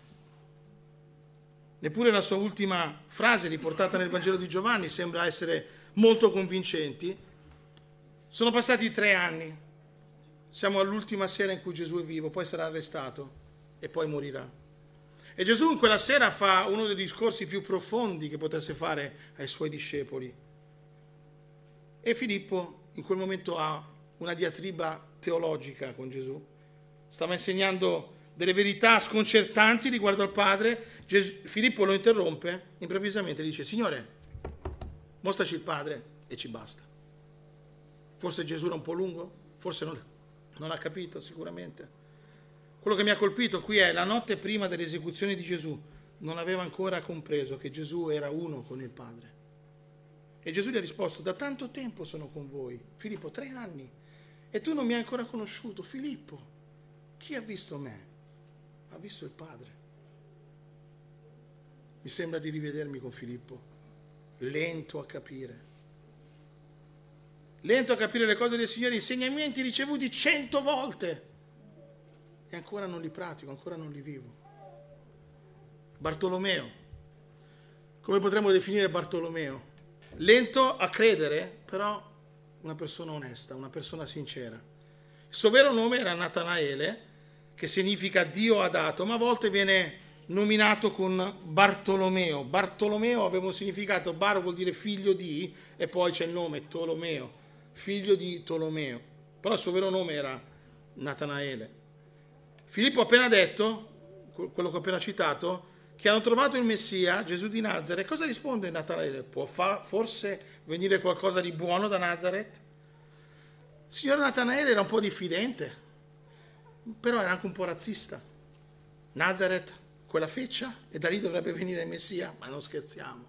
Neppure la sua ultima frase riportata nel Vangelo di Giovanni sembra essere molto convincente. Sono passati 3 anni, siamo all'ultima sera in cui Gesù è vivo, poi sarà arrestato e poi morirà. E Gesù in quella sera fa uno dei discorsi più profondi che potesse fare ai suoi discepoli. E Filippo in quel momento ha una diatriba teologica con Gesù. Stava insegnando delle verità sconcertanti riguardo al Padre. Filippo lo interrompe improvvisamente e dice: Signore, mostraci il Padre e ci basta. Forse Gesù era un po' lungo, forse non ha capito sicuramente. Quello che mi ha colpito qui è la notte prima dell'esecuzione di Gesù non aveva ancora compreso che Gesù era uno con il Padre. E Gesù gli ha risposto: da tanto tempo sono con voi, Filippo, 3 anni, e tu non mi hai ancora conosciuto. Filippo, chi ha visto me ha visto il Padre. Mi sembra di rivedermi con Filippo, lento a capire le cose del Signore, insegnamenti ricevuti 100 volte, e ancora non li pratico, ancora non li vivo. Bartolomeo, come potremmo definire Bartolomeo? lento a credere, però una persona onesta, una persona sincera. Il suo vero nome era Natanaele, che significa Dio ha dato, ma a volte viene nominato con Bartolomeo. Bartolomeo aveva un significato, Bar vuol dire figlio di, e poi c'è il nome Tolomeo, figlio di Tolomeo. Però il suo vero nome era Natanaele. Filippo ha appena detto, quello che ho appena citato, che hanno trovato il Messia, Gesù di Nazaret. Cosa risponde Natanaele? Può forse venire qualcosa di buono da Nazaret? Il signor Natanaele era un po' diffidente, però era anche un po' razzista. Nazaret, quella feccia, e da lì dovrebbe venire il Messia? Ma non scherziamo.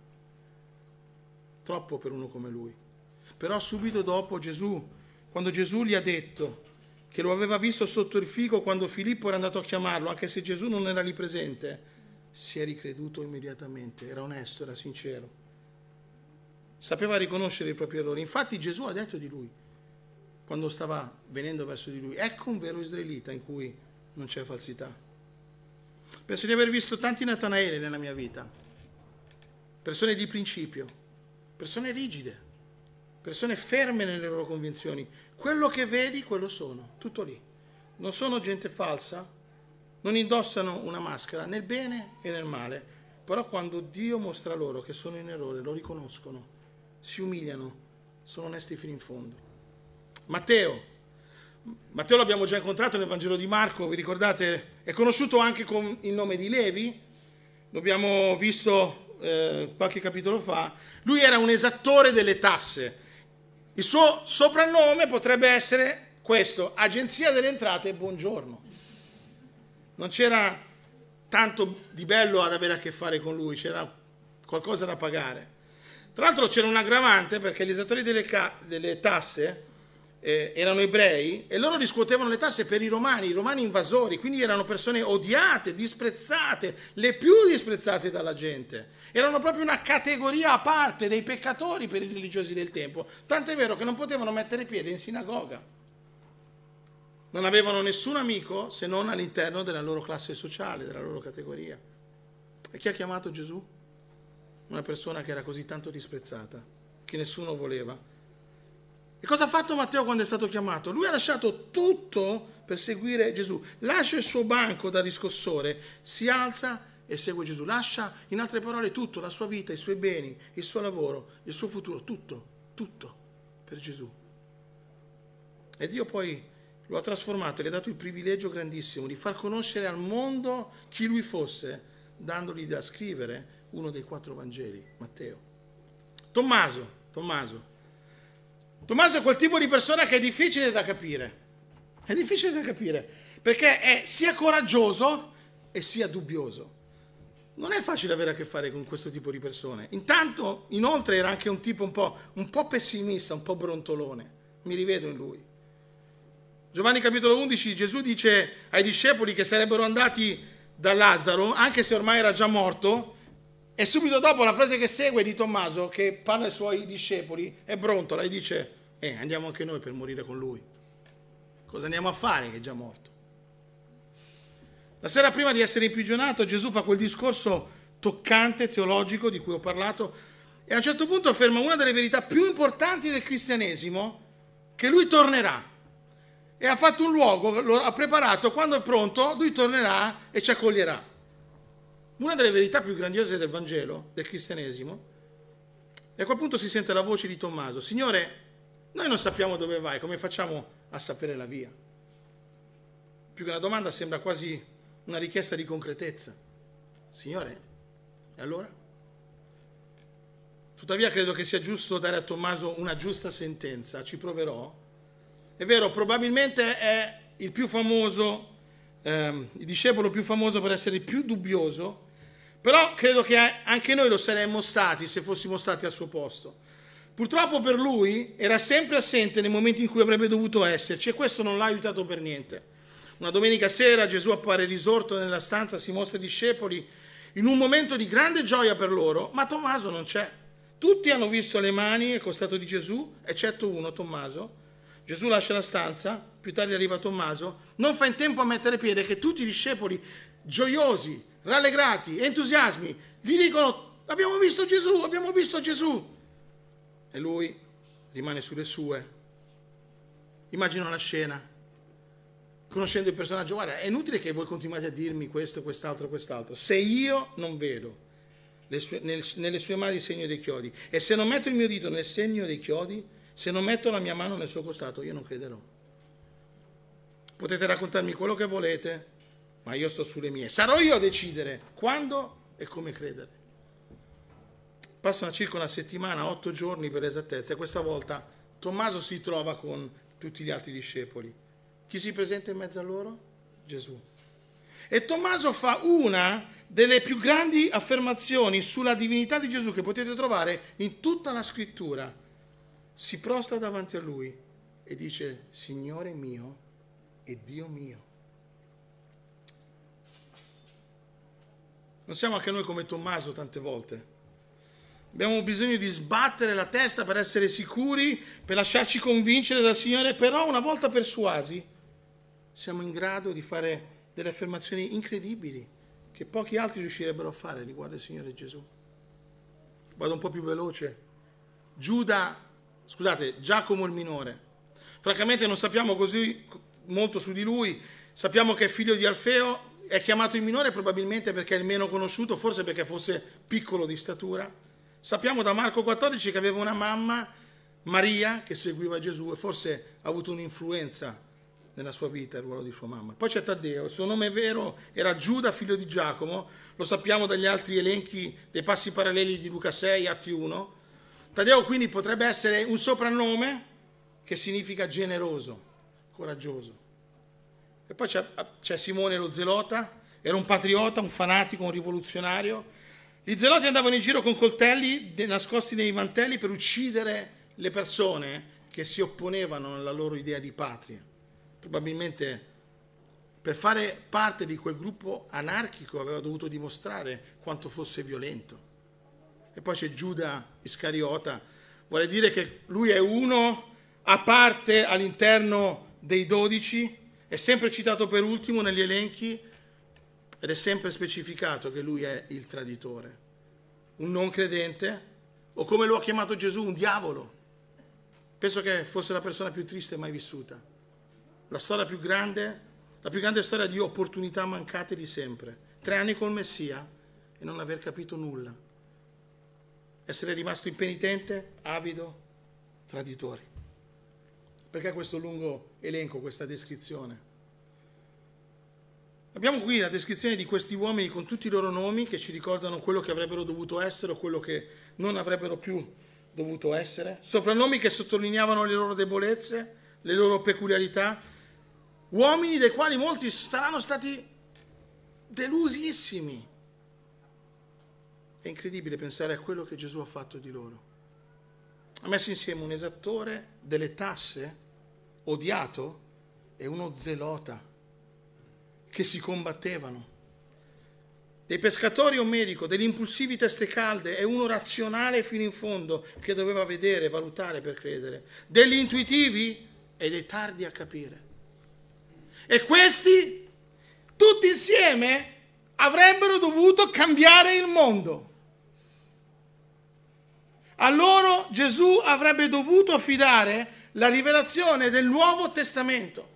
Troppo per uno come lui. Però subito dopo quando Gesù gli ha detto che lo aveva visto sotto il fico quando Filippo era andato a chiamarlo, anche se Gesù non era lì presente, si è ricreduto immediatamente, era onesto, era sincero. Sapeva riconoscere i propri errori. Infatti Gesù ha detto di lui, quando stava venendo verso di lui, ecco un vero israelita in cui non c'è falsità. Penso di aver visto tanti Natanaele nella mia vita, persone di principio, persone rigide, persone ferme nelle loro convinzioni. Quello che vedi, quello sono, tutto lì. Non sono gente falsa, non indossano una maschera, nel bene e nel male, però quando Dio mostra loro che sono in errore, lo riconoscono, si umiliano, sono onesti fino in fondo. Matteo l'abbiamo già incontrato nel Vangelo di Marco, vi ricordate? È conosciuto anche con il nome di Levi, lo abbiamo visto qualche capitolo fa. Lui era un esattore delle tasse. Il suo soprannome potrebbe essere questo: Agenzia delle Entrate, buongiorno. Non c'era tanto di bello ad avere a che fare con lui, c'era qualcosa da pagare. Tra l'altro c'era un aggravante, perché gli esattori delle tasse erano ebrei e loro riscuotevano le tasse per i romani invasori, quindi erano persone odiate, disprezzate, le più disprezzate dalla gente. Erano proprio una categoria a parte dei peccatori per i religiosi del tempo, tant'è vero che non potevano mettere piede in sinagoga. Non avevano nessun amico se non all'interno della loro classe sociale, della loro categoria. E chi ha chiamato Gesù? Una persona che era così tanto disprezzata, che nessuno voleva. E cosa ha fatto Matteo quando è stato chiamato? Lui ha lasciato tutto per seguire Gesù. Lascia il suo banco da riscossore, si alza e segue Gesù. Lascia, in altre parole, tutto, la sua vita, i suoi beni, il suo lavoro, il suo futuro, tutto per Gesù. E Dio poi lo ha trasformato e gli ha dato il privilegio grandissimo di far conoscere al mondo chi lui fosse, dandogli da scrivere uno dei 4 Vangeli, Matteo. Tommaso è quel tipo di persona che è difficile da capire. È difficile da capire, perché è sia coraggioso e sia dubbioso. Non è facile avere a che fare con questo tipo di persone. Inoltre era anche un tipo un po' pessimista, un po' brontolone. Mi rivedo in lui. Giovanni capitolo 11, Gesù dice ai discepoli che sarebbero andati da Lazzaro, anche se ormai era già morto, e subito dopo la frase che segue di Tommaso, che parla ai suoi discepoli, è brontola e dice: andiamo anche noi per morire con lui. Cosa andiamo a fare che è già morto? La sera prima di essere imprigionato, Gesù fa quel discorso toccante, teologico, di cui ho parlato, e a un certo punto afferma una delle verità più importanti del cristianesimo, che lui tornerà. E ha fatto un luogo, lo ha preparato, quando è pronto lui tornerà e ci accoglierà. Una delle verità più grandiose del Vangelo, del cristianesimo, e a quel punto si sente la voce di Tommaso: Signore, noi non sappiamo dove vai, come facciamo a sapere la via? Più che una domanda sembra quasi una richiesta di concretezza. Signore, e allora? Tuttavia credo che sia giusto dare a Tommaso una giusta sentenza, ci proverò. È vero, probabilmente è il più famoso, il discepolo più famoso per essere il più dubbioso, però credo che anche noi lo saremmo stati se fossimo stati al suo posto. Purtroppo per lui era sempre assente nei momenti in cui avrebbe dovuto esserci, e questo non l'ha aiutato per niente. Una domenica sera Gesù appare risorto nella stanza, si mostra ai discepoli in un momento di grande gioia per loro, ma Tommaso non c'è. Tutti hanno visto le mani e il costato di Gesù, eccetto uno, Tommaso. Gesù lascia la stanza, più tardi arriva Tommaso, non fa in tempo a mettere piede che tutti i discepoli, gioiosi, rallegrati, entusiasmi, gli dicono: abbiamo visto Gesù, abbiamo visto Gesù. E lui rimane sulle sue. Immagino la scena, conoscendo il personaggio, guarda, è inutile che voi continuate a dirmi questo, quest'altro, quest'altro. Se io non vedo nelle sue mani il segno dei chiodi, e se non metto il mio dito nel segno dei chiodi, se non metto la mia mano nel suo costato, io non crederò. Potete raccontarmi quello che volete, ma io sto sulle mie. Sarò io a decidere quando e come credere. Passano circa una settimana, 8 giorni per esattezza, e questa volta Tommaso si trova con tutti gli altri discepoli. Chi si presenta in mezzo a loro? Gesù. E Tommaso fa una delle più grandi affermazioni sulla divinità di Gesù che potete trovare in tutta la scrittura. Si prosta davanti a lui e dice: Signore mio e Dio mio. Non siamo anche noi come Tommaso tante volte? Abbiamo bisogno di sbattere la testa per essere sicuri, per lasciarci convincere dal Signore, però una volta persuasi siamo in grado di fare delle affermazioni incredibili che pochi altri riuscirebbero a fare riguardo il Signore Gesù. Vado un po' più veloce. Giacomo il minore. Francamente non sappiamo così molto su di lui, sappiamo che è figlio di Alfeo, è chiamato il minore probabilmente perché è il meno conosciuto, forse perché fosse piccolo di statura. Sappiamo da Marco 14 che aveva una mamma, Maria, che seguiva Gesù e forse ha avuto un'influenza nella sua vita il ruolo di sua mamma. Poi c'è Taddeo, il suo nome vero era Giuda, figlio di Giacomo, lo sappiamo dagli altri elenchi dei passi paralleli di Luca 6, Atti 1. Taddeo quindi potrebbe essere un soprannome che significa generoso, coraggioso. E poi c'è Simone lo Zelota, era un patriota, un fanatico, un rivoluzionario. Gli zeloti andavano in giro con coltelli nascosti nei mantelli per uccidere le persone che si opponevano alla loro idea di patria. Probabilmente per fare parte di quel gruppo anarchico aveva dovuto dimostrare quanto fosse violento. E poi c'è Giuda Iscariota, vuole dire che lui è uno a parte all'interno dei 12, è sempre citato per ultimo negli elenchi ed è sempre specificato che lui è il traditore, un non credente, o come lo ha chiamato Gesù, un diavolo. Penso che fosse la persona più triste mai vissuta. La più grande storia di opportunità mancate di sempre. 3 anni col Messia e non aver capito nulla. Essere rimasto impenitente, avido, traditori. Perché questo lungo elenco, questa descrizione? Abbiamo qui la descrizione di questi uomini con tutti i loro nomi che ci ricordano quello che avrebbero dovuto essere o quello che non avrebbero più dovuto essere. Soprannomi che sottolineavano le loro debolezze, le loro peculiarità. Uomini dei quali molti saranno stati delusissimi. È incredibile pensare a quello che Gesù ha fatto di loro. Ha messo insieme un esattore delle tasse, odiato, e uno zelota, che si combattevano. Dei pescatori omerico, degli impulsivi teste calde e uno razionale fino in fondo che doveva vedere, valutare per credere. Degli intuitivi e dei tardi a capire. E questi, tutti insieme, avrebbero dovuto cambiare il mondo. A loro Gesù avrebbe dovuto affidare la rivelazione del Nuovo Testamento.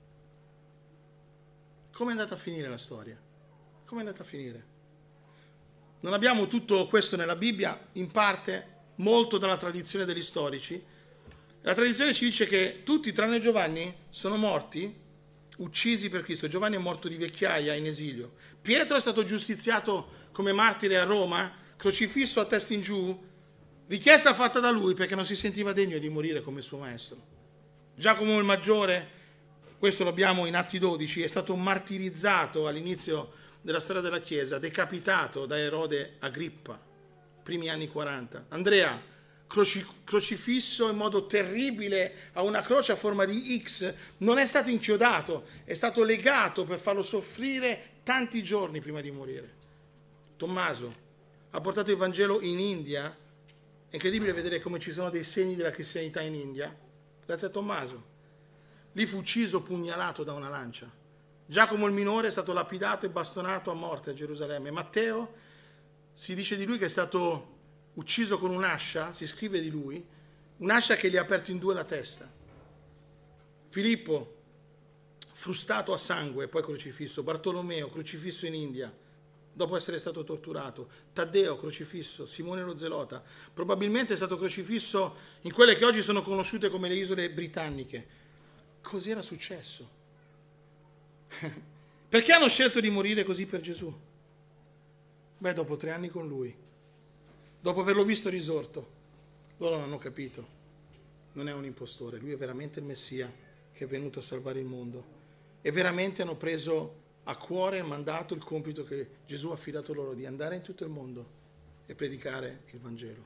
Come è andata a finire la storia? Come è andata a finire? Non abbiamo tutto questo nella Bibbia, in parte, molto dalla tradizione degli storici. La tradizione ci dice che tutti, tranne Giovanni, sono morti, uccisi per Cristo. Giovanni è morto di vecchiaia in esilio. Pietro è stato giustiziato come martire a Roma, crocifisso a testa in giù, richiesta fatta da lui perché non si sentiva degno di morire come il suo maestro. Giacomo il Maggiore, questo lo abbiamo in Atti 12, è stato martirizzato all'inizio della storia della Chiesa, decapitato da Erode Agrippa, primi anni 40. Andrea, crocifisso in modo terribile a una croce a forma di X, non è stato inchiodato, è stato legato per farlo soffrire tanti giorni prima di morire. Tommaso ha portato il Vangelo in India. È incredibile vedere come ci sono dei segni della cristianità in India, grazie a Tommaso. Lì fu ucciso, pugnalato da una lancia. Giacomo il minore è stato lapidato e bastonato a morte a Gerusalemme. Matteo, si dice di lui che è stato ucciso con un'ascia, si scrive di lui, un'ascia che gli ha aperto in due la testa. Filippo, frustato a sangue, poi crocifisso. Bartolomeo, crocifisso in India, dopo essere stato torturato. Taddeo, crocifisso. Simone lo Zelota, probabilmente è stato crocifisso in quelle che oggi sono conosciute come le isole britanniche. Così era successo. Perché hanno scelto di morire così per Gesù? Beh, dopo 3 anni con lui, dopo averlo visto risorto, loro non hanno capito. Non è un impostore, lui è veramente il Messia che è venuto a salvare il mondo. E veramente hanno preso a cuore e mandato il compito che Gesù ha affidato loro di andare in tutto il mondo e predicare il Vangelo.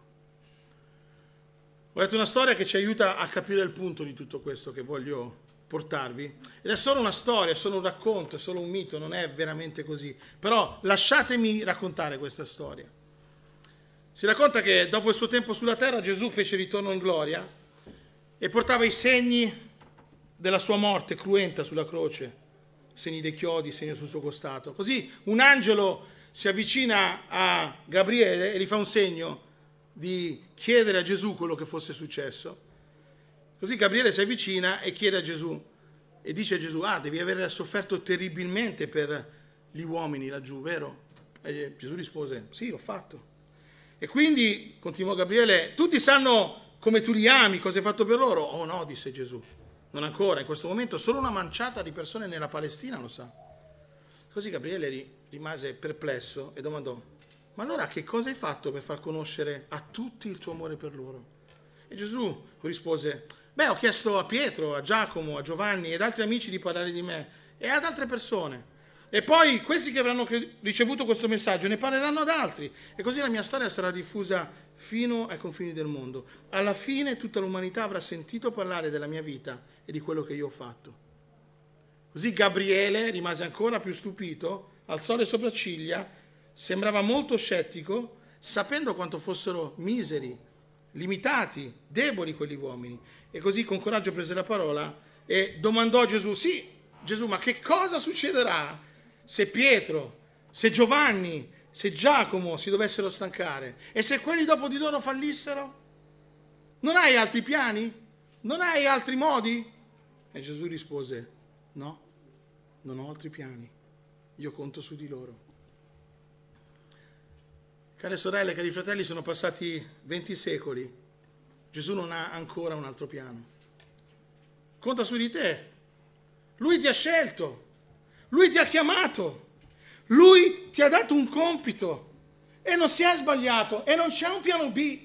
Ho letto una storia che ci aiuta a capire il punto di tutto questo che voglio portarvi. Ed è solo una storia, è solo un racconto, è solo un mito, non è veramente così. Però lasciatemi raccontare questa storia. Si racconta che dopo il suo tempo sulla terra Gesù fece ritorno in gloria e portava i segni della sua morte cruenta sulla croce, segni dei chiodi, segno sul suo costato. Così un angelo si avvicina a Gabriele e gli fa un segno di chiedere a Gesù quello che fosse successo. Così Gabriele si avvicina e chiede a Gesù e dice a Gesù: devi aver sofferto terribilmente per gli uomini laggiù, vero? E Gesù rispose: sì, l'ho fatto. E quindi, continuò Gabriele, tutti sanno come tu li ami, cosa hai fatto per loro? Oh no, disse Gesù, non ancora, in questo momento solo una manciata di persone nella Palestina lo sa. Così Gabriele rimase perplesso e domandò: ma allora che cosa hai fatto per far conoscere a tutti il tuo amore per loro? E Gesù rispose: ho chiesto a Pietro, a Giacomo, a Giovanni ed altri amici di parlare di me e ad altre persone. E poi questi che avranno ricevuto questo messaggio ne parleranno ad altri. E così la mia storia sarà diffusa fino ai confini del mondo. Alla fine tutta l'umanità avrà sentito parlare della mia vita e di quello che io ho fatto. Così Gabriele rimase ancora più stupito, alzò le sopracciglia, sembrava molto scettico, sapendo quanto fossero miseri, limitati, deboli quegli uomini. E così con coraggio prese la parola e domandò a Gesù: sì, Gesù, ma che cosa succederà se Pietro, se Giovanni, se Giacomo si dovessero stancare e se quelli dopo di loro fallissero? Non hai altri piani? Non hai altri modi? E Gesù rispose: no, non ho altri piani, io conto su di loro. Care sorelle, cari fratelli, sono passati 20 secoli, Gesù non ha ancora un altro piano. Conta su di te, lui ti ha scelto, lui ti ha chiamato, lui ti ha dato un compito e non si è sbagliato e non c'è un piano B.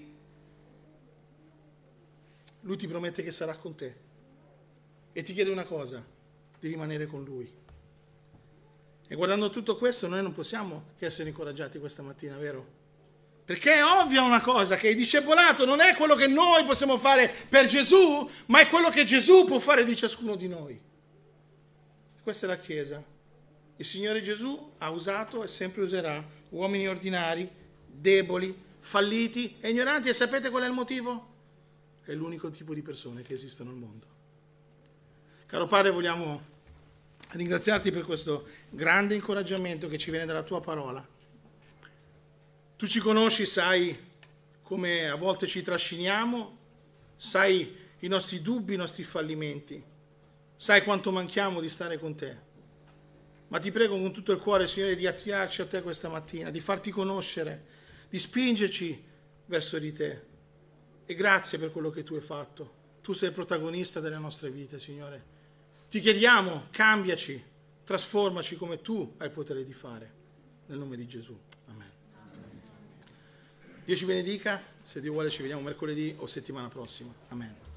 Lui ti promette che sarà con te e ti chiede una cosa: di rimanere con lui. E guardando tutto questo noi non possiamo che essere incoraggiati questa mattina, vero? Perché è ovvia una cosa, che il discepolato non è quello che noi possiamo fare per Gesù, ma è quello che Gesù può fare di ciascuno di noi. Questa è la Chiesa. Il Signore Gesù ha usato e sempre userà uomini ordinari, deboli, falliti e ignoranti. E sapete qual è il motivo? È l'unico tipo di persone che esistono al mondo. Caro Padre, vogliamo ringraziarti per questo grande incoraggiamento che ci viene dalla tua parola. Tu ci conosci, sai come a volte ci trasciniamo, sai i nostri dubbi, i nostri fallimenti, sai quanto manchiamo di stare con te. Ma ti prego con tutto il cuore, Signore, di attirarci a te questa mattina, di farti conoscere, di spingerci verso di te. E grazie per quello che tu hai fatto. Tu sei il protagonista delle nostre vite, Signore. Ti chiediamo, cambiaci, trasformaci come tu hai il potere di fare. Nel nome di Gesù. Amen. Dio ci benedica. Se Dio vuole ci vediamo mercoledì o settimana prossima. Amen.